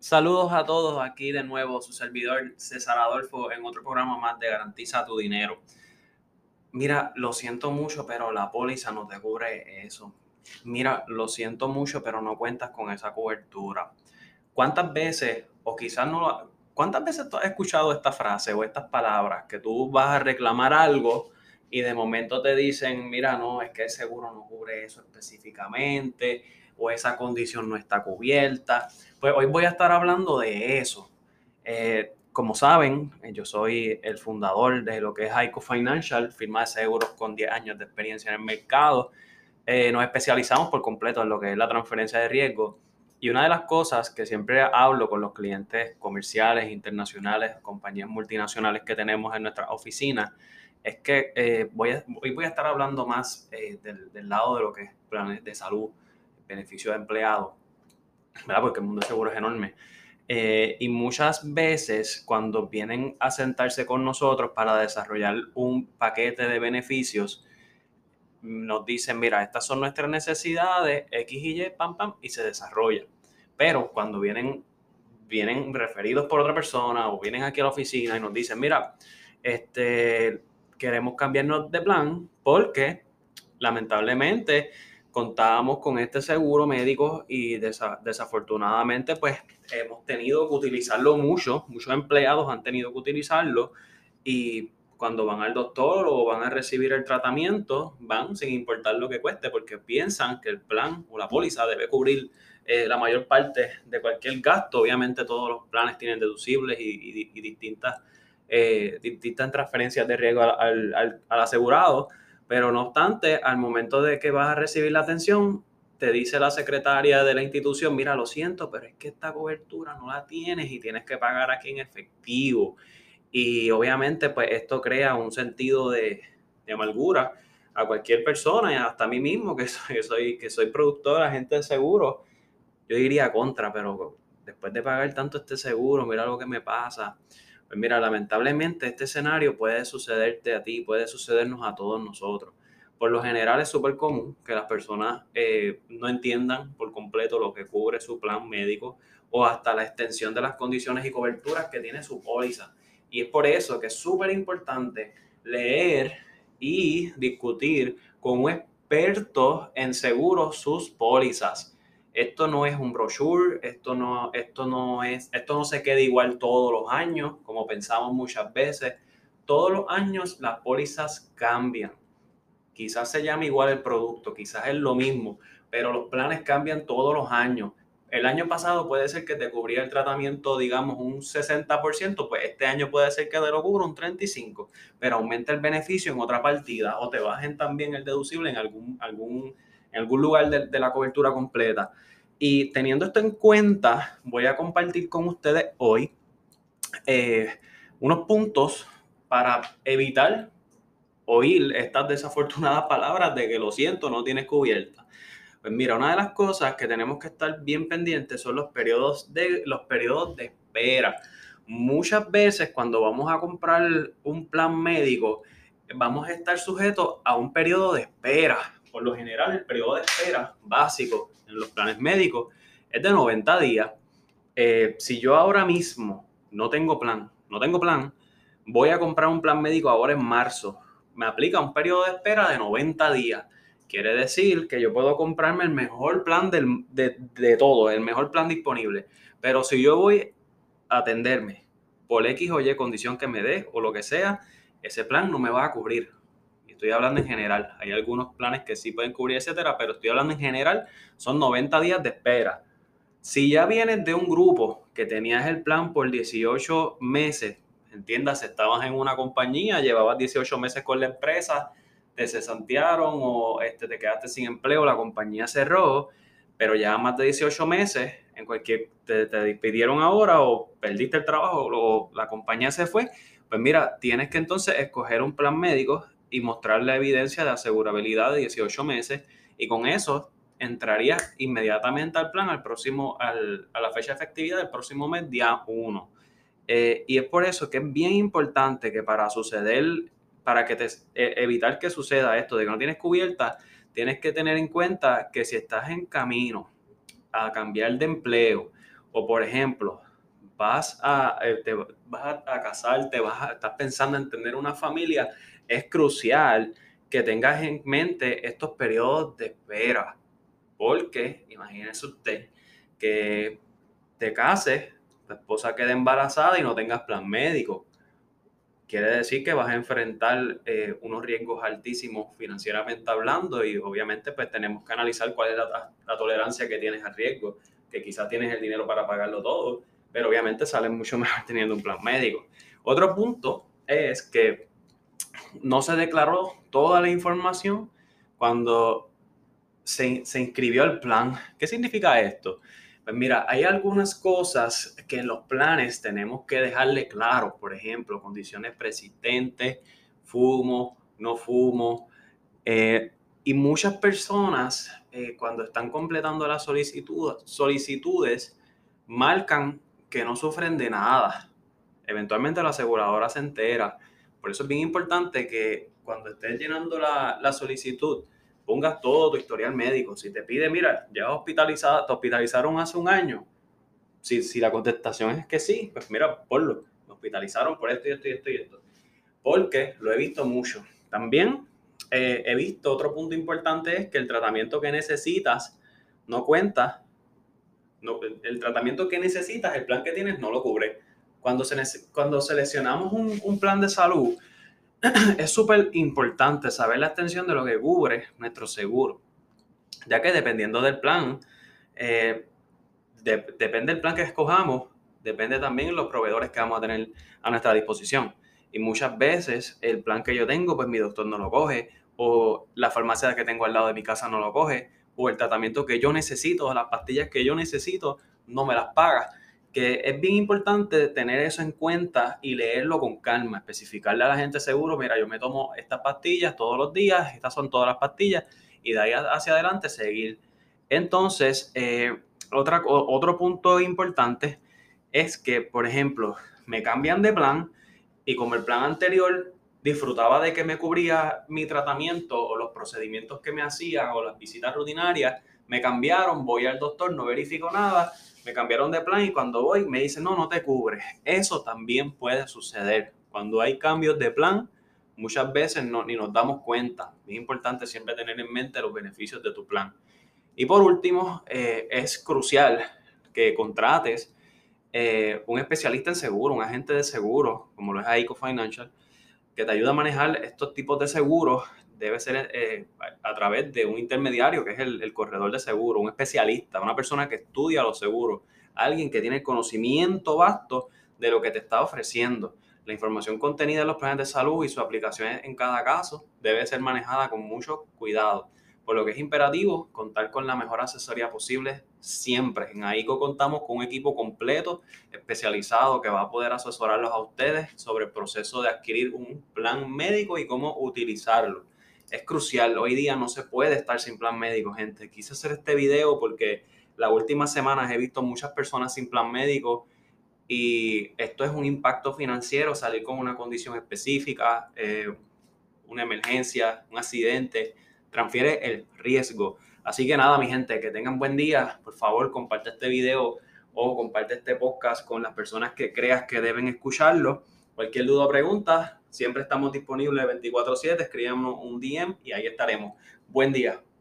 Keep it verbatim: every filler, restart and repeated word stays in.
Saludos a todos, aquí de nuevo su servidor César Adolfo en otro programa más de Garantiza tu Dinero. Mira, lo siento mucho, pero la póliza no te cubre eso. Mira, lo siento mucho, pero no cuentas con esa cobertura. ¿Cuántas veces, o quizás no, lo- cuántas veces tú has escuchado esta frase o estas palabras que tú vas a reclamar algo y de momento te dicen, mira, no, es que el seguro no cubre eso específicamente o esa condición no está cubierta? Pues hoy voy a estar hablando de eso. Eh, como saben, eh, yo soy el fundador de lo que es Aico Financial, firma de seguros con diez años de experiencia en el mercado. Eh, nos especializamos por completo en lo que es la transferencia de riesgo. Y una de las cosas que siempre hablo con los clientes comerciales, internacionales, compañías multinacionales que tenemos en nuestra oficina, es que eh, voy a, hoy voy a estar hablando más eh, del, del lado de lo que es planes de salud, beneficio de empleado, ¿verdad? Porque el mundo de seguro es enorme. Eh, y muchas veces cuando vienen a sentarse con nosotros para desarrollar un paquete de beneficios, nos dicen, mira, estas son nuestras necesidades, X y Y, pam, pam, y se desarrolla. Pero cuando vienen, vienen referidos por otra persona o vienen aquí a la oficina y nos dicen, mira, este, queremos cambiarnos de plan porque lamentablemente contábamos con este seguro médico y desa- desafortunadamente pues hemos tenido que utilizarlo mucho, muchos empleados han tenido que utilizarlo y cuando van al doctor o van a recibir el tratamiento, van sin importar lo que cueste, porque piensan que el plan o la póliza debe cubrir eh, la mayor parte de cualquier gasto. Obviamente todos los planes tienen deducibles y, y- y distintas, eh, distintas transferencias de riesgo al, al- al- al asegurado, pero no obstante, al momento de que vas a recibir la atención, te dice la secretaria de la institución, mira, lo siento, pero es que esta cobertura no la tienes y tienes que pagar aquí en efectivo. Y obviamente, pues esto crea un sentido de, de amargura a cualquier persona y hasta a mí mismo, que soy, que soy, que soy productor, agente de seguro. Yo diría contra, pero después de pagar tanto este seguro, mira lo que me pasa. Pues mira, lamentablemente este escenario puede sucederte a ti, puede sucedernos a todos nosotros. Por lo general es súper común que las personas eh, no entiendan por completo lo que cubre su plan médico o hasta la extensión de las condiciones y coberturas que tiene su póliza. Y es por eso que es súper importante leer y discutir con un experto en seguros sus pólizas. Esto no es un brochure, esto no, esto no es, esto no se queda igual todos los años, como pensamos muchas veces. Todos los años las pólizas cambian. Quizás se llame igual el producto, quizás es lo mismo, pero los planes cambian todos los años. El año pasado puede ser que te cubría el tratamiento, digamos, un sesenta por ciento, pues este año puede ser que te lo cubra un treinta y cinco por ciento, pero aumenta el beneficio en otra partida o te bajen también el deducible en algún, algún, en algún lugar de, de la cobertura completa. Y teniendo esto en cuenta, voy a compartir con ustedes hoy eh, unos puntos para evitar oír estas desafortunadas palabras de que lo siento, no tienes cubierta. Pues mira, una de las cosas que tenemos que estar bien pendientes son los periodos de, los periodos de espera. Muchas veces cuando vamos a comprar un plan médico, vamos a estar sujetos a un periodo de espera. Por lo general, el periodo de espera básico en los planes médicos es de noventa días. Eh, si yo ahora mismo no tengo plan, no tengo plan, voy a comprar un plan médico ahora en marzo. Me aplica un periodo de espera de noventa días. Quiere decir que yo puedo comprarme el mejor plan del- de, de todo, el mejor plan disponible. Pero si yo voy a atenderme por X o Y condición que me dé o lo que sea, ese plan no me va a cubrir. Y estoy hablando en general. Hay algunos planes que sí pueden cubrir, etcétera, pero estoy hablando en general. Son noventa días de espera. Si ya vienes de un grupo que tenías el plan por dieciocho meses, entiendas, estabas en una compañía, llevabas dieciocho meses con la empresa, te cesantearon o este, te quedaste sin empleo, la compañía cerró, pero ya más de dieciocho meses, en cualquier, te, te despidieron ahora o perdiste el trabajo o la compañía se fue, pues mira, tienes que entonces escoger un plan médico y mostrar la evidencia de asegurabilidad de dieciocho meses y con eso entraría inmediatamente al plan al próximo, al, a la fecha de efectividad del próximo mes, día uno. Eh, y es por eso que es bien importante que para suceder, para que te, eh, evitar que suceda esto de que no tienes cubierta, tienes que tener en cuenta que si estás en camino a cambiar de empleo O por ejemplo, vas a, eh, te vas a, a casarte, vas a, estás pensando en tener una familia, es crucial que tengas en mente estos periodos de espera. Porque imagínese usted que te cases, tu esposa quede embarazada y no tengas plan médico. Quiere decir que vas a enfrentar eh, unos riesgos altísimos financieramente hablando y obviamente pues tenemos que analizar cuál es la, la tolerancia que tienes al riesgo, que quizás tienes el dinero para pagarlo todo, pero obviamente sale mucho mejor teniendo un plan médico. Otro punto es que no se declaró toda la información cuando se, se inscribió al plan. ¿Qué significa esto? Pues mira, hay algunas cosas que en los planes tenemos que dejarle claro. Por ejemplo, condiciones persistentes, fumo, no fumo. Eh, y muchas personas eh, cuando están completando las solicitud, solicitudes marcan que no sufren de nada. Eventualmente la aseguradora se entera. Por eso es bien importante que cuando estés llenando la, la solicitud, pongas todo tu historial médico. Si te pide, mira, ya hospitalizado, te hospitalizaron hace un año. Si, si la contestación es que sí, pues mira, ponlo. Me hospitalizaron por esto y esto y esto y esto. Porque lo he visto mucho. También eh, he visto otro punto importante es que el tratamiento que necesitas no cuenta. No, el, el tratamiento que necesitas, el plan que tienes, no lo cubre. Cuando, se, cuando seleccionamos un, un plan de salud, es súper importante saber la extensión de lo que cubre nuestro seguro, ya que dependiendo del plan, eh, de, depende del plan que escojamos, depende también de los proveedores que vamos a tener a nuestra disposición. Y muchas veces el plan que yo tengo, pues mi doctor no lo coge, o la farmacia que tengo al lado de mi casa no lo coge, o el tratamiento que yo necesito, o las pastillas que yo necesito, no me las paga. Que es bien importante tener eso en cuenta y leerlo con calma, especificarle a la gente seguro, mira, yo me tomo estas pastillas todos los días, estas son todas las pastillas, y de ahí hacia adelante seguir. Entonces, eh, otra, otro punto importante es que, por ejemplo, me cambian de plan y como el plan anterior disfrutaba de que me cubría mi tratamiento o los procedimientos que me hacía o las visitas rutinarias, me cambiaron, voy al doctor, no verifico nada, me cambiaron de plan y cuando voy me dicen, no, no te cubre. Eso también puede suceder. Cuando hay cambios de plan, muchas veces no, ni nos damos cuenta. Es importante siempre tener en mente los beneficios de tu plan. Y por último, eh, es crucial que contrates eh, un especialista en seguro, un agente de seguro, como lo es AICO Financial, que te ayuda a manejar estos tipos de seguros. Debe ser eh, a, a través de un intermediario, que es el, el corredor de seguro, un especialista, una persona que estudia los seguros, alguien que tiene conocimiento vasto de lo que te está ofreciendo. La información contenida en los planes de salud y su aplicación en cada caso debe ser manejada con mucho cuidado, por lo que es imperativo contar con la mejor asesoría posible siempre. En AICO contamos con un equipo completo, especializado, que va a poder asesorarlos a ustedes sobre el proceso de adquirir un plan médico y cómo utilizarlo. Es crucial, hoy día no se puede estar sin plan médico, gente. Quise hacer este video porque las últimas semanas he visto muchas personas sin plan médico y esto es un impacto financiero, salir con una condición específica, eh, una emergencia, un accidente, transfiere el riesgo. Así que nada, mi gente, que tengan buen día. Por favor, comparte este video o comparte este podcast con las personas que creas que deben escucharlo. Cualquier duda o pregunta, siempre estamos disponibles veinticuatro siete. Escríbanos un D M y ahí estaremos. Buen día.